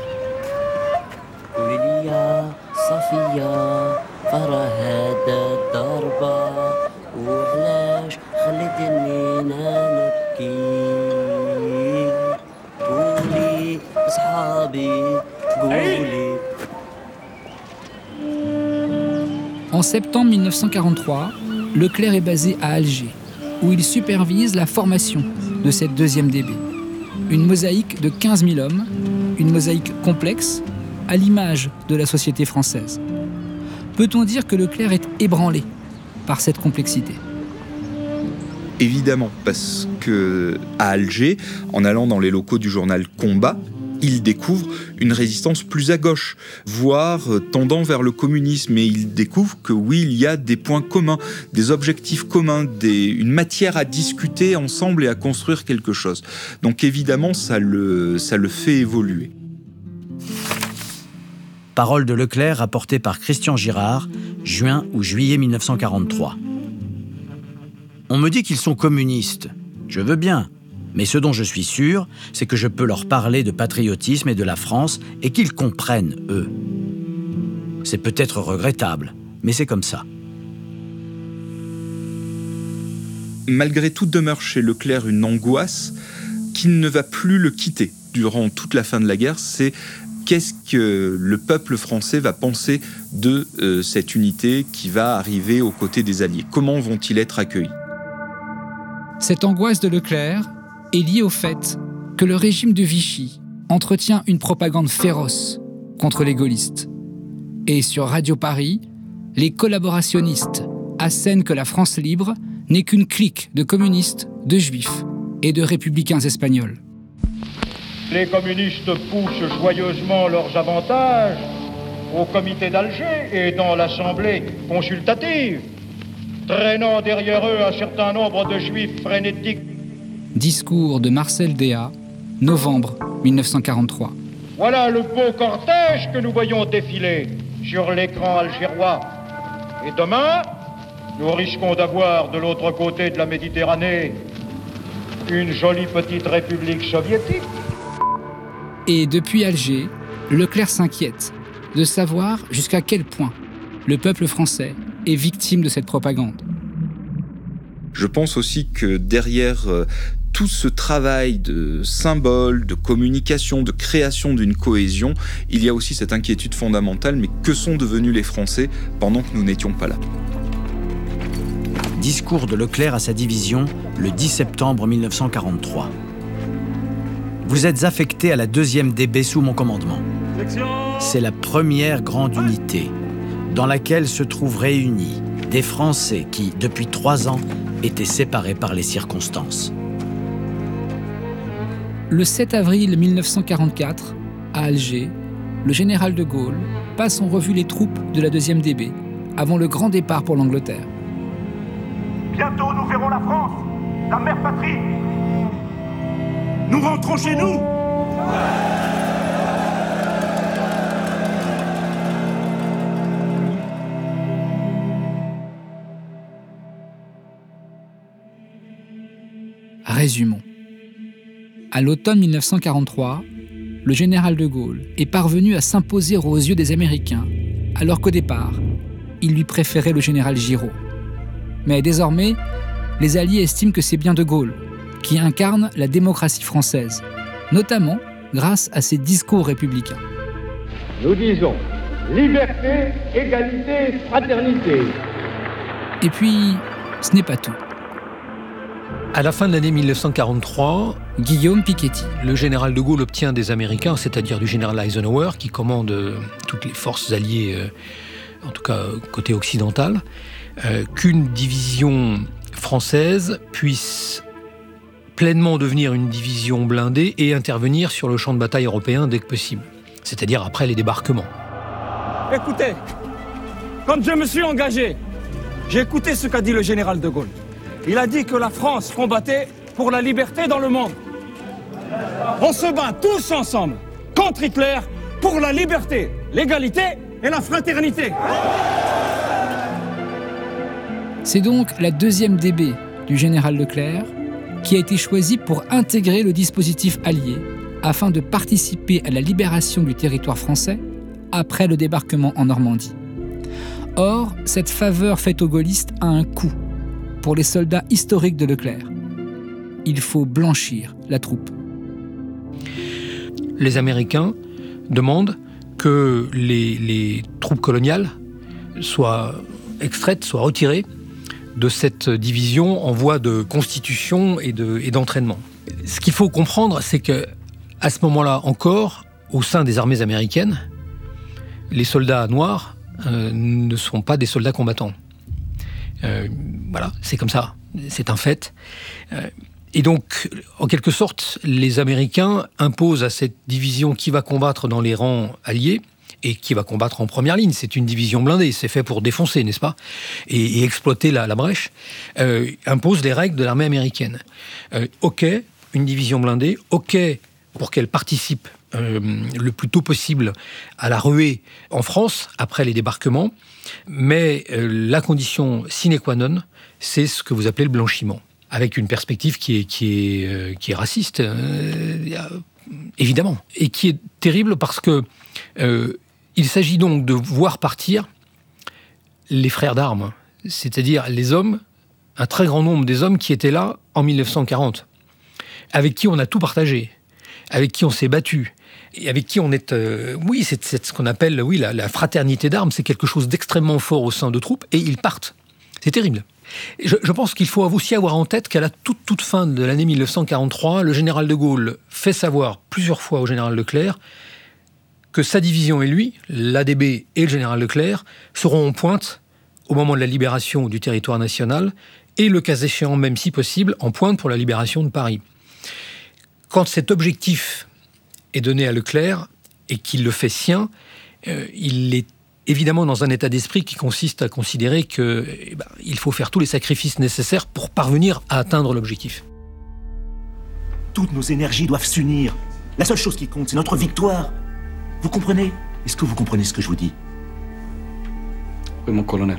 En septembre 1943, Leclerc est basé à Alger, où il supervise la formation de cette deuxième DB. Une mosaïque de 15 000 hommes, une mosaïque complexe, à l'image de la société française. Peut-on dire que Leclerc est ébranlé par cette complexité ? Évidemment, parce que à Alger, en allant dans les locaux du journal Combat, il découvre une résistance plus à gauche, voire tendant vers le communisme. Et il découvre que oui, il y a des points communs, des objectifs communs, une matière à discuter ensemble et à construire quelque chose. Donc évidemment, ça le fait évoluer. Parole de Leclerc rapportée par Christian Girard, juin ou juillet 1943. On me dit qu'ils sont communistes. Je veux bien. Mais ce dont je suis sûr, c'est que je peux leur parler de patriotisme et de la France et qu'ils comprennent, eux. C'est peut-être regrettable, mais c'est comme ça. Malgré tout, demeure chez Leclerc une angoisse qui ne va plus le quitter durant toute la fin de la guerre. C'est qu'est-ce que le peuple français va penser de cette unité qui va arriver aux côtés des Alliés ? Comment vont-ils être accueillis ? Cette angoisse de Leclerc est liée au fait que le régime de Vichy entretient une propagande féroce contre les gaullistes. Et sur Radio Paris, les collaborationnistes assènent que la France libre n'est qu'une clique de communistes, de juifs et de républicains espagnols. Les communistes poussent joyeusement leurs avantages au comité d'Alger et dans l'Assemblée consultative, traînant derrière eux un certain nombre de juifs frénétiques. Discours de Marcel Déat, novembre 1943. Voilà le beau cortège que nous voyons défiler sur l'écran algérois. Et demain, nous risquons d'avoir de l'autre côté de la Méditerranée une jolie petite république soviétique. Et depuis Alger, Leclerc s'inquiète de savoir jusqu'à quel point le peuple français est victime de cette propagande. Je pense aussi que derrière tout ce travail de symbole, de communication, de création d'une cohésion, il y a aussi cette inquiétude fondamentale, mais que sont devenus les Français pendant que nous n'étions pas là ? Discours de Leclerc à sa division le 10 septembre 1943. Vous êtes affecté à la 2e DB sous mon commandement. C'est la première grande unité dans laquelle se trouvent réunis des Français qui, depuis 3 ans, étaient séparés par les circonstances. Le 7 avril 1944, à Alger, le général de Gaulle passe en revue les troupes de la 2e DB avant le grand départ pour l'Angleterre. Bientôt nous verrons la France, la mère patrie. Nous rentrons chez nous. Résumons. À l'automne 1943, le général de Gaulle est parvenu à s'imposer aux yeux des Américains, alors qu'au départ, il lui préférait le général Giraud. Mais désormais, les Alliés estiment que c'est bien de Gaulle qui incarne la démocratie française, notamment grâce à ses discours républicains. Nous disons liberté, égalité, fraternité. Et puis, ce n'est pas tout. À la fin de l'année 1943, Guillaume Piketty, le général de Gaulle obtient des Américains, c'est-à-dire du général Eisenhower, qui commande toutes les forces alliées, en tout cas côté occidental, qu'une division française puisse pleinement devenir une division blindée et intervenir sur le champ de bataille européen dès que possible, c'est-à-dire après les débarquements. Écoutez, quand je me suis engagé, j'ai écouté ce qu'a dit le général de Gaulle. Il a dit que la France combattait pour la liberté dans le monde. On se bat tous ensemble contre Hitler pour la liberté, l'égalité et la fraternité. C'est donc la 2e DB du général Leclerc qui a été choisie pour intégrer le dispositif allié afin de participer à la libération du territoire français après le débarquement en Normandie. Or, cette faveur faite aux gaullistes a un coût pour les soldats historiques de Leclerc. Il faut blanchir la troupe. Les Américains demandent que les troupes coloniales soient extraites, soient retirées de cette division en voie de constitution et d'entraînement. Ce qu'il faut comprendre, c'est qu'à ce moment-là encore, au sein des armées américaines, les soldats noirs ne sont pas des soldats combattants. Voilà, c'est comme ça, c'est un fait. Et donc, en quelque sorte, les Américains imposent à cette division qui va combattre dans les rangs alliés et qui va combattre en première ligne. C'est une division blindée, c'est fait pour défoncer, n'est-ce pas, et exploiter la brèche, impose les règles de l'armée américaine. OK, une division blindée, OK pour qu'elle participe le plus tôt possible à la ruée en France, après les débarquements, mais la condition sine qua non, c'est ce que vous appelez le blanchiment, avec une perspective qui est raciste, évidemment, et qui est terrible parce que il s'agit donc de voir partir les frères d'armes, c'est-à-dire les hommes, un très grand nombre des hommes qui étaient là en 1940, avec qui on a tout partagé, avec qui on s'est battu, et avec qui on est... oui, c'est ce qu'on appelle la fraternité d'armes, c'est quelque chose d'extrêmement fort au sein de troupes, et ils partent. C'est terrible. Je pense qu'il faut aussi avoir en tête qu'à la toute fin de l'année 1943, le général de Gaulle fait savoir plusieurs fois au général Leclerc que sa division et lui, l'ADB et le général Leclerc, seront en pointe au moment de la libération du territoire national et, le cas échéant, même si possible, en pointe pour la libération de Paris. Quand cet objectif est donné à Leclerc et qu'il le fait sien, il est évidemment dans un état d'esprit qui consiste à considérer qu'il faut faire tous les sacrifices nécessaires pour parvenir à atteindre l'objectif. Toutes nos énergies doivent s'unir. La seule chose qui compte, c'est notre victoire. Vous comprenez? Est-ce que vous comprenez ce que je vous dis? Oui, mon colonel.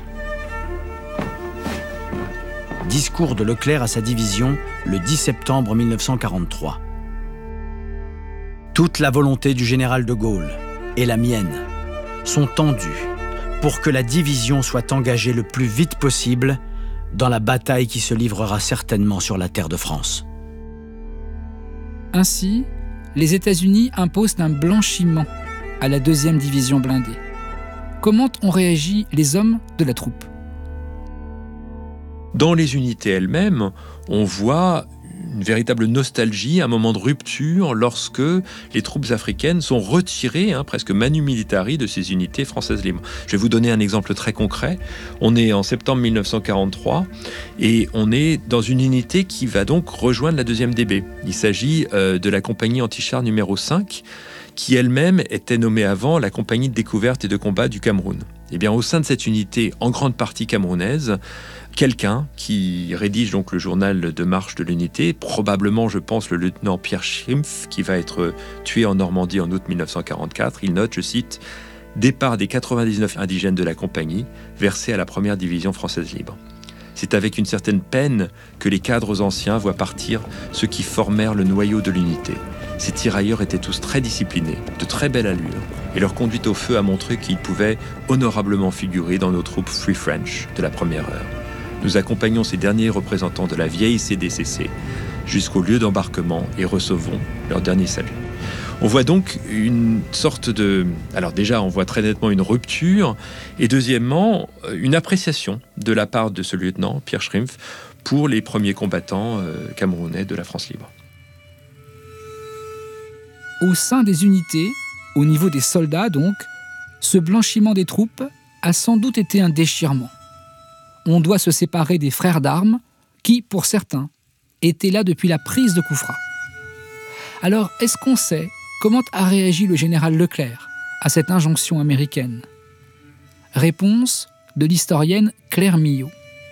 Discours de Leclerc à sa division le 10 septembre 1943. Toute la volonté du général de Gaulle et la mienne sont tendues pour que la division soit engagée le plus vite possible dans la bataille qui se livrera certainement sur la terre de France. Ainsi, les États-Unis imposent un blanchiment à la 2e division blindée. Comment ont réagi les hommes de la troupe ? Dans les unités elles-mêmes, on voit une véritable nostalgie, un moment de rupture lorsque les troupes africaines sont retirées, presque manu militari, de ces unités françaises libres. Je vais vous donner un exemple très concret. On est en septembre 1943 et on est dans une unité qui va donc rejoindre la 2e DB. Il s'agit de la compagnie anti-char numéro 5, qui elle-même était nommée avant la compagnie de découverte et de combat du Cameroun. Eh bien, au sein de cette unité, en grande partie camerounaise, quelqu'un qui rédige donc le journal de marche de l'unité, probablement, je pense, le lieutenant Pierre Schrimpf, qui va être tué en Normandie en août 1944, il note, je cite, « Départ des 99 indigènes de la compagnie, versés à la 1re division française libre. » C'est avec une certaine peine que les cadres anciens voient partir ceux qui formèrent le noyau de l'unité. Ces tirailleurs étaient tous très disciplinés, de très belle allure, et leur conduite au feu a montré qu'ils pouvaient honorablement figurer dans nos troupes Free French de la première heure. Nous accompagnons ces derniers représentants de la vieille CDCC jusqu'au lieu d'embarquement et recevons leur dernier salut. On voit donc une sorte de... Alors déjà, on voit très nettement une rupture, et deuxièmement, une appréciation de la part de ce lieutenant, Pierre Schrimpf, pour les premiers combattants camerounais de la France libre. Au sein des unités, au niveau des soldats donc, ce blanchiment des troupes a sans doute été un déchirement. On doit se séparer des frères d'armes qui, pour certains, étaient là depuis la prise de Koufra. Alors, est-ce qu'on sait comment a réagi le général Leclerc à cette injonction américaine? Réponse de l'historienne Claire Millot.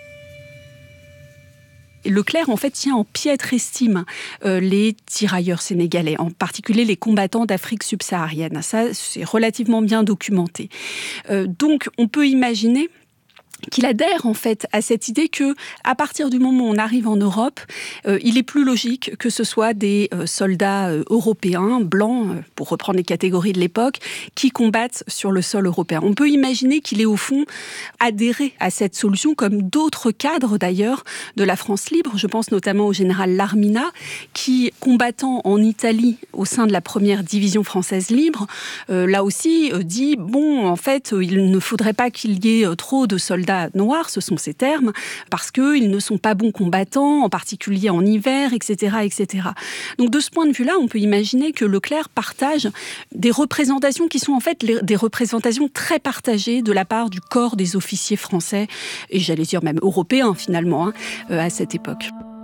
Leclerc, en fait, tient en piètre estime les tirailleurs sénégalais, en particulier les combattants d'Afrique subsaharienne. Ça, c'est relativement bien documenté. Donc, on peut imaginer qu'il adhère en fait à cette idée que, à partir du moment où on arrive en Europe, il est plus logique que ce soit des soldats européens, blancs, pour reprendre les catégories de l'époque, qui combattent sur le sol européen. On peut imaginer qu'il est au fond adhéré à cette solution, comme d'autres cadres d'ailleurs de la France libre. Je pense notamment au général Larmina, qui, combattant en Italie au sein de la 1re division française libre, là aussi dit, bon, en fait, il ne faudrait pas qu'il y ait trop de soldats noirs, ce sont ces termes, parce qu'ils ne sont pas bons combattants, en particulier en hiver, etc., etc. Donc de ce point de vue-là, on peut imaginer que Leclerc partage des représentations qui sont en fait des représentations très partagées de la part du corps des officiers français, et j'allais dire même européens finalement, à cette époque.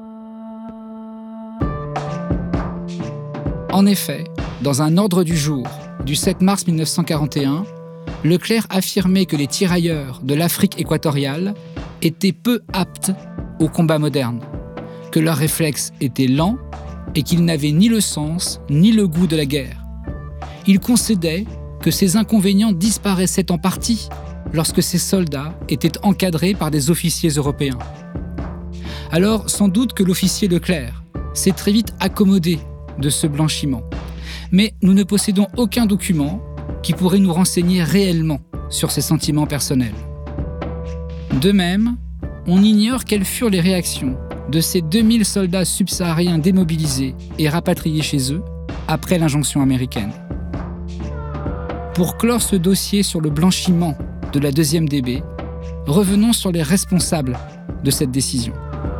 En effet, dans un ordre du jour du 7 mars 1941, Leclerc affirmait que les tirailleurs de l'Afrique équatoriale étaient peu aptes au combat moderne, que leurs réflexes étaient lents et qu'ils n'avaient ni le sens ni le goût de la guerre. Il concédait que ces inconvénients disparaissaient en partie lorsque ces soldats étaient encadrés par des officiers européens. Alors, sans doute que l'officier Leclerc s'est très vite accommodé de ce blanchiment. Mais nous ne possédons aucun document qui pourrait nous renseigner réellement sur ses sentiments personnels. De même, on ignore quelles furent les réactions de ces 2000 soldats subsahariens démobilisés et rapatriés chez eux après l'injonction américaine. Pour clore ce dossier sur le blanchiment de la 2e DB, revenons sur les responsables de cette décision.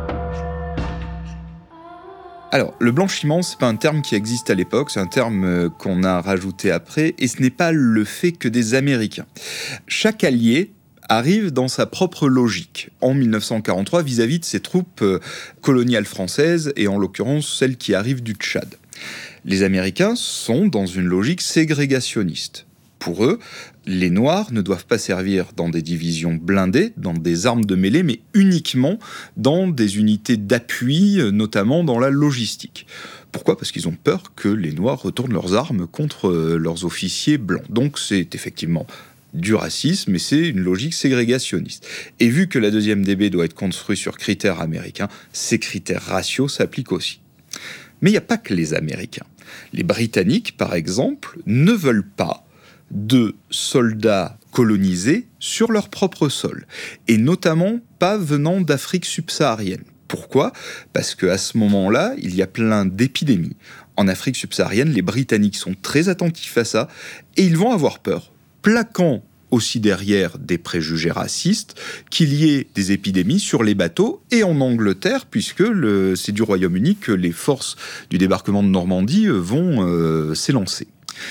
Alors, le blanchiment, c'est pas un terme qui existe à l'époque, c'est un terme qu'on a rajouté après, et ce n'est pas le fait que des Américains. Chaque allié arrive dans sa propre logique en 1943 vis-à-vis de ses troupes coloniales françaises, et en l'occurrence celles qui arrivent du Tchad. Les Américains sont dans une logique ségrégationniste. Pour eux, les Noirs ne doivent pas servir dans des divisions blindées, dans des armes de mêlée, mais uniquement dans des unités d'appui, notamment dans la logistique. Pourquoi ? Parce qu'ils ont peur que les Noirs retournent leurs armes contre leurs officiers blancs. Donc c'est effectivement du racisme, mais c'est une logique ségrégationniste. Et vu que la 2e DB doit être construite sur critères américains, ces critères raciaux s'appliquent aussi. Mais il n'y a pas que les Américains. Les Britanniques, par exemple, ne veulent pas de soldats colonisés sur leur propre sol, et notamment pas venant d'Afrique subsaharienne. Pourquoi ? Parce qu'à ce moment-là, il y a plein d'épidémies. En Afrique subsaharienne, les Britanniques sont très attentifs à ça, et ils vont avoir peur, plaquant aussi derrière des préjugés racistes, qu'il y ait des épidémies sur les bateaux et en Angleterre, puisque c'est du Royaume-Uni que les forces du débarquement de Normandie vont s'élancer.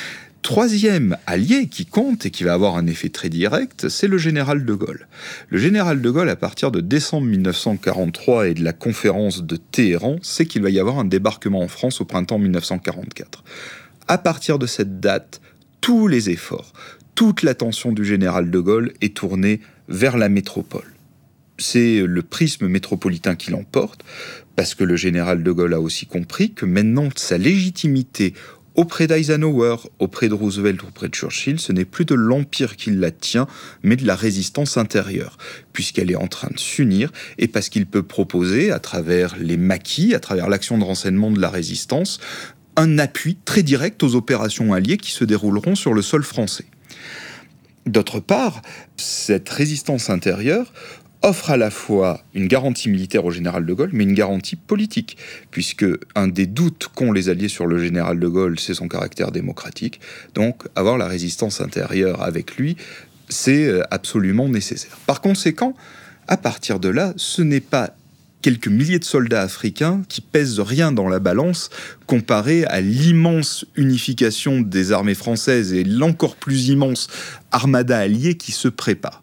Troisième allié qui compte et qui va avoir un effet très direct, c'est le général de Gaulle. Le général de Gaulle, à partir de décembre 1943 et de la conférence de Téhéran, sait qu'il va y avoir un débarquement en France au printemps 1944. À partir de cette date, tous les efforts, toute l'attention du général de Gaulle est tournée vers la métropole. C'est le prisme métropolitain qui l'emporte, parce que le général de Gaulle a aussi compris que maintenant sa légitimité auprès d'Eisenhower, auprès de Roosevelt, auprès de Churchill, ce n'est plus de l'Empire qui la tient, mais de la résistance intérieure, puisqu'elle est en train de s'unir, et parce qu'il peut proposer, à travers les maquis, à travers l'action de renseignement de la résistance, un appui très direct aux opérations alliées qui se dérouleront sur le sol français. D'autre part, cette résistance intérieure offre à la fois une garantie militaire au général de Gaulle, mais une garantie politique, puisque un des doutes qu'ont les Alliés sur le général de Gaulle, c'est son caractère démocratique. Donc, avoir la résistance intérieure avec lui, c'est absolument nécessaire. Par conséquent, à partir de là, ce n'est pas quelques milliers de soldats africains qui pèsent rien dans la balance comparé à l'immense unification des armées françaises et l'encore plus immense armada alliée qui se prépare.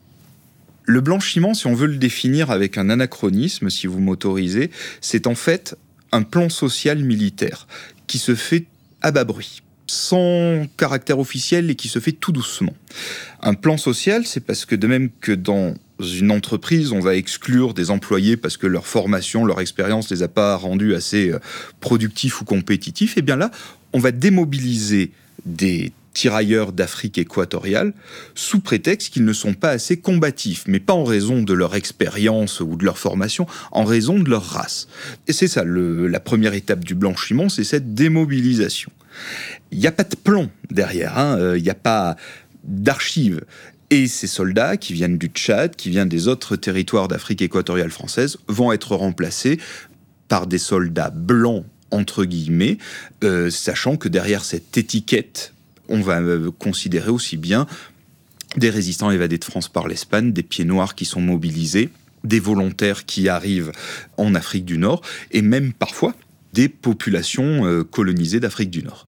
Le blanchiment, si on veut le définir avec un anachronisme, si vous m'autorisez, c'est en fait un plan social militaire qui se fait à bas bruit, sans caractère officiel et qui se fait tout doucement. Un plan social, c'est parce que de même que dans une entreprise, on va exclure des employés parce que leur formation, leur expérience les a pas rendus assez productifs ou compétitifs, et bien là, on va démobiliser des tirailleurs d'Afrique équatoriale sous prétexte qu'ils ne sont pas assez combatifs, mais pas en raison de leur expérience ou de leur formation, en raison de leur race. Et c'est ça, la première étape du blanchiment, c'est cette démobilisation. Il n'y a pas de plan derrière, il n'y a pas d'archives. Et ces soldats qui viennent du Tchad, qui viennent des autres territoires d'Afrique équatoriale française, vont être remplacés par des soldats blancs, entre guillemets, sachant que derrière cette étiquette, on va considérer aussi bien des résistants évadés de France par l'Espagne, des pieds noirs qui sont mobilisés, des volontaires qui arrivent en Afrique du Nord, et même parfois des populations colonisées d'Afrique du Nord.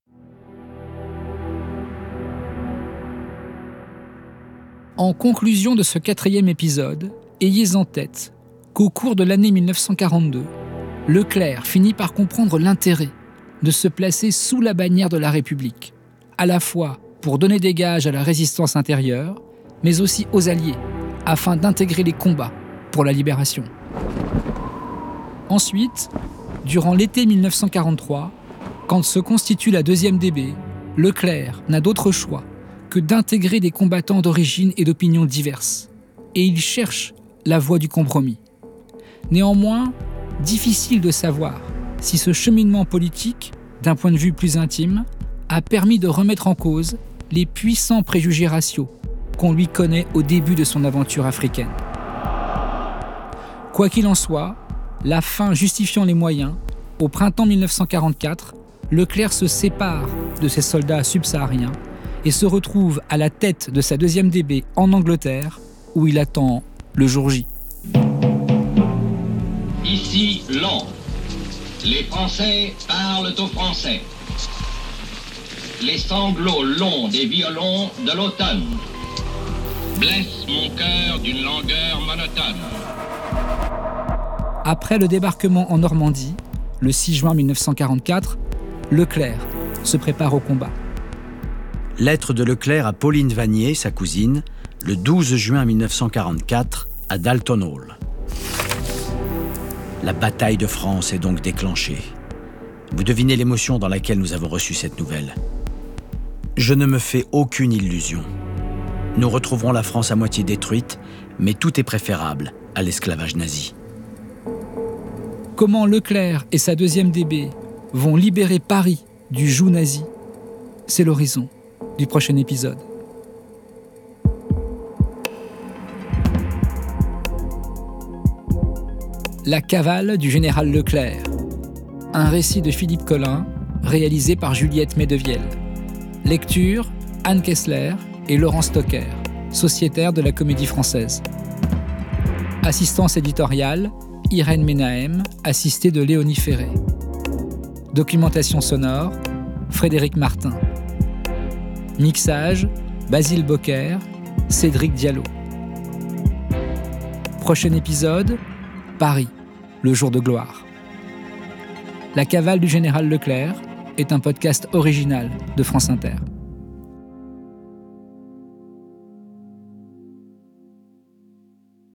En conclusion de ce 4e épisode, ayez en tête qu'au cours de l'année 1942, Leclerc finit par comprendre l'intérêt de se placer sous la bannière de la République, à la fois pour donner des gages à la résistance intérieure, mais aussi aux Alliés, afin d'intégrer les combats pour la libération. Ensuite, durant l'été 1943, quand se constitue la 2e DB, Leclerc n'a d'autre choix que d'intégrer des combattants d'origine et d'opinions diverses, et il cherche la voie du compromis. Néanmoins, difficile de savoir si ce cheminement politique, d'un point de vue plus intime, a permis de remettre en cause les puissants préjugés raciaux qu'on lui connaît au début de son aventure africaine. Quoi qu'il en soit, la fin justifiant les moyens, au printemps 1944, Leclerc se sépare de ses soldats subsahariens et se retrouve à la tête de sa 2e DB en Angleterre, où il attend le jour J. Ici Londres. Les Français parlent aux Français. Les sanglots longs des violons de l'automne blessent mon cœur d'une langueur monotone. Après le débarquement en Normandie, le 6 juin 1944, Leclerc se prépare au combat. Lettre de Leclerc à Pauline Vanier, sa cousine, le 12 juin 1944, à Dalton Hall. La bataille de France est donc déclenchée. Vous devinez l'émotion dans laquelle nous avons reçu cette nouvelle. Je ne me fais aucune illusion. Nous retrouverons la France à moitié détruite, mais tout est préférable à l'esclavage nazi. Comment Leclerc et sa 2e DB vont libérer Paris du joug nazi, c'est l'horizon du prochain épisode. La cavale du général Leclerc. Un récit de Philippe Collin, réalisé par Juliette Medevielle. Lecture, Anne Kessler et Laurent Stocker. sociétaire de la Comédie Française. Assistance éditoriale, Irène Menahem, assistée de Léonie Ferré. Documentation sonore, Frédéric Martin. Mixage, Basile Bocquer, Cédric Diallo. Prochain épisode, Paris, le jour de gloire. La cavale du général Leclerc est un podcast original de France Inter.